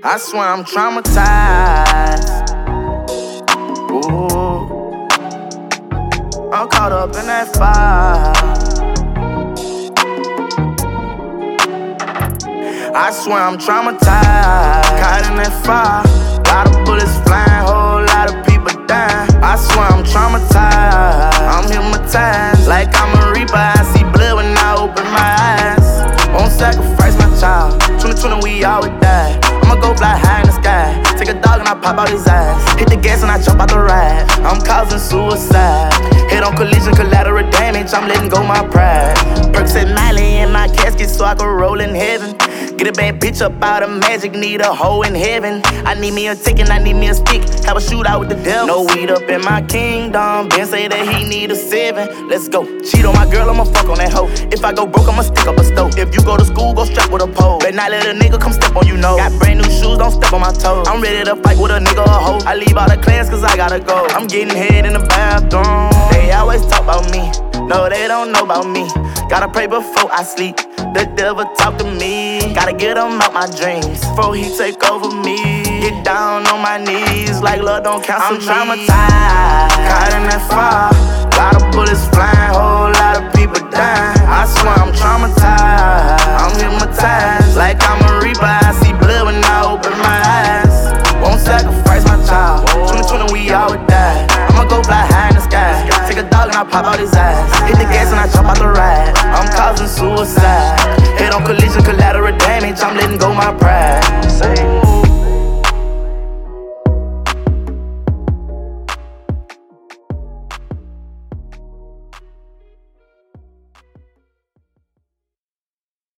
I swear I'm traumatized. Ooh, I'm caught up in that fire. I swear I'm traumatized. Caught in that fire. Lot of bullets flying, whole lot of people dying. I swear I'm traumatized. I'm hypnotized. Like I'm a reaper, I see blood when I open my eyes. Won't sacrifice my child. 2020 we all would die. I'ma go fly high in the sky. Take a dog and I pop out his eyes. Hit the gas and I jump out the ride. I'm causing suicide. Head on collision, collateral damage. I'm letting go my pride. Perks at Miley in my casket so I can roll in heaven. Get a bad bitch up out of magic, need a hoe in heaven. I need me a ticket, I need me a stick. Have a shootout with the devil. No weed up in my kingdom. Ben say that he need a 7. Let's go. Cheat on my girl, I'ma fuck on that hoe. If I go broke, I'ma stick up a stove. If you go to school, go strap with a pole. Better not let a nigga come step on you, know. Got brand new shoes, don't step on my toes. I'm ready to fight with a nigga or a hoe. I leave all the clans cause I gotta go. I'm getting head in the bathroom. They always talk about me. No, they don't know about me. Gotta pray before I sleep. The devil talk to me. Gotta get him out my dreams before he take over me. Get down on my knees like Lord don't cancel me. I'm traumatized. Caught in that fire. Lot of bullets flying, whole lot of people dying. I swear I'm traumatized. I'm hypnotized like I'm a